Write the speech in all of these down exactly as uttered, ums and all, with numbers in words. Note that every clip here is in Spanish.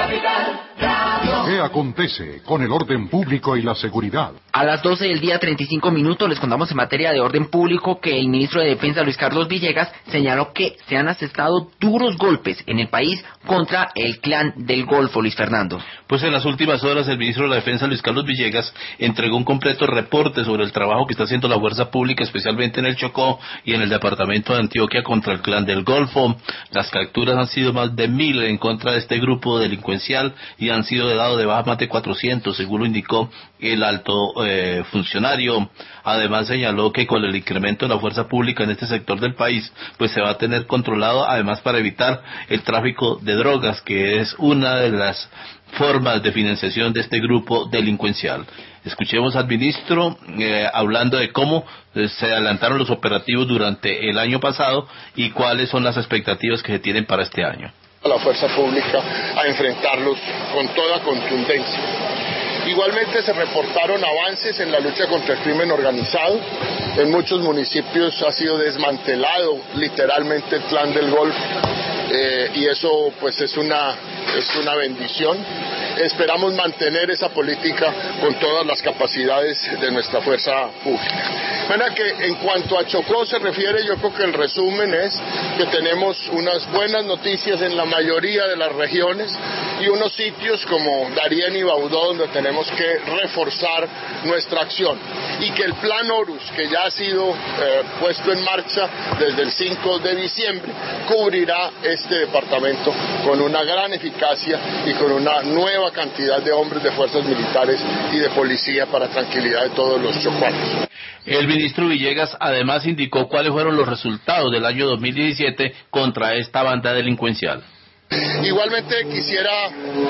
Capital Radio. ¿Qué acontece con el orden público y la seguridad? A las doce del día treinta y cinco minutos les contamos en materia de orden público que el ministro de Defensa Luis Carlos Villegas señaló que se han asestado duros golpes en el país contra el Clan del Golfo. Luis Fernando. Pues en las últimas horas el ministro de la Defensa Luis Carlos Villegas entregó un completo reporte sobre el trabajo que está haciendo la fuerza pública, especialmente en el Chocó y en el departamento de Antioquia, contra el Clan del Golfo. Las capturas han sido más de mil en contra de este grupo delincuencial y han sido dado de baja más de cuatrocientos, según lo indicó el alto eh, funcionario. Además señaló que con el incremento de la fuerza pública en este sector del país, pues se va a tener controlado, además para evitar el tráfico de drogas, que es una de las formas de financiación de este grupo delincuencial. Escuchemos al ministro eh, hablando de cómo eh, se adelantaron los operativos durante el año pasado y cuáles son las expectativas que se tienen para este año. La fuerza pública a enfrentarlos con toda contundencia. Igualmente se reportaron avances en la lucha contra el crimen organizado. En muchos municipios ha sido desmantelado literalmente el Clan del Golfo, eh, y eso pues es una, es una bendición. Esperamos mantener esa política con todas las capacidades de nuestra fuerza pública. Bueno, que en cuanto a Chocó se refiere, yo creo que el resumen es que tenemos unas buenas noticias en la mayoría de las regiones y unos sitios como Darién y Baudó donde tenemos que reforzar nuestra acción, y que el plan Horus, que ya ha sido eh, puesto en marcha desde el cinco de diciembre, cubrirá este departamento con una gran eficacia y con una nueva cantidad de hombres de fuerzas militares y de policía para tranquilidad de todos los chocuanos. El ministro Villegas además indicó cuáles fueron los resultados del año dos mil diecisiete contra esta banda delincuencial. Igualmente quisiera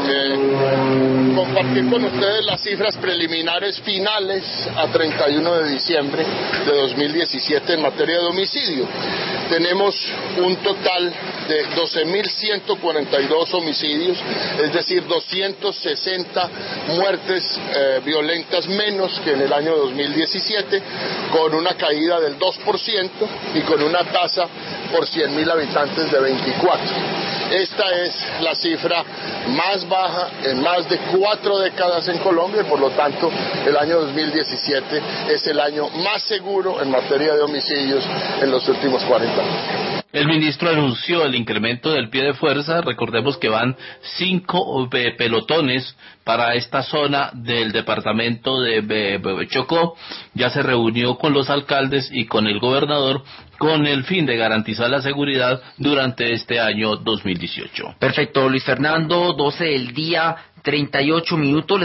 eh, compartir con ustedes las cifras preliminares finales a treinta y uno de diciembre de dos mil diecisiete en materia de homicidio. Tenemos un total de doce mil ciento cuarenta y dos homicidios, es decir, doscientas sesenta muertes eh, violentas menos que en el año dos mil diecisiete, con una caída del dos por ciento y con una tasa por cien mil habitantes de veinticuatro. Esta es la cifra más baja en más de cuatro décadas en Colombia y por lo tanto el año dos mil diecisiete es el año más seguro en materia de homicidios en los últimos cuarenta años. El ministro anunció el incremento del pie de fuerza. Recordemos que van cinco eh, pelotones para esta zona del departamento de eh, Chocó. Ya se reunió con los alcaldes y con el gobernador con el fin de garantizar la seguridad durante este año dos mil dieciocho. Perfecto, Luis Fernando, doce del día, treinta y ocho minutos.